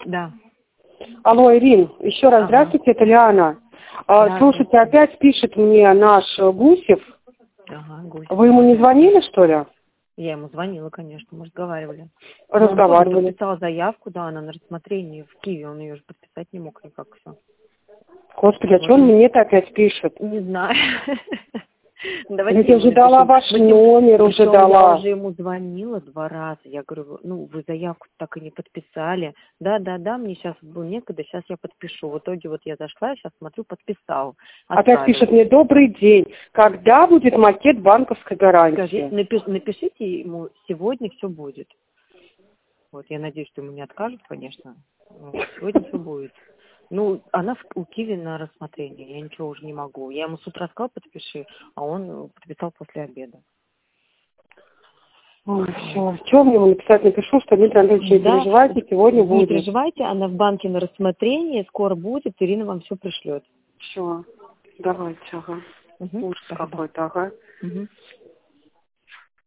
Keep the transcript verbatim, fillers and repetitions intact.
Да. Алло, Ирин, еще раз Ага. здравствуйте, это Лиана. А, Да, слушайте, опять пишет мне наш Гусев. Ага, Гусев. Вы ему не звонили, что ли? Я ему звонила, конечно, мы разговаривали. Но он тоже Разговаривали. подписал заявку, да, она на рассмотрение в Киеве, он ее же подписать не мог никак все. Господи, а что он мне-то опять пишет? Не знаю. Давайте я уже дала ваш номер, уже дала. Я уже ему звонила два раза. Я говорю, ну, вы заявку так и не подписали. Да, да, да, мне сейчас было некогда, сейчас я подпишу. В итоге вот я зашла, сейчас смотрю, подписал. Опять пишет мне: добрый день. Когда будет макет банковской гарантии? Скажи, напиш, напишите ему, сегодня все будет. Вот, я надеюсь, что ему не откажут, конечно. Сегодня все будет. Ну, она в, у Киви на рассмотрение, я ничего уже не могу. Я ему с утра сказала, подпиши, а он подписал после обеда. Ой, все. Что мне ему написать? Напишу, что Дмитрий Анатольевич, не Да, переживайте, сегодня не будет. Не переживайте, она в банке на рассмотрении, скоро будет, Ирина вам все пришлет. Все, давайте, ага. Угу, Ужас какой-то, ага. Угу.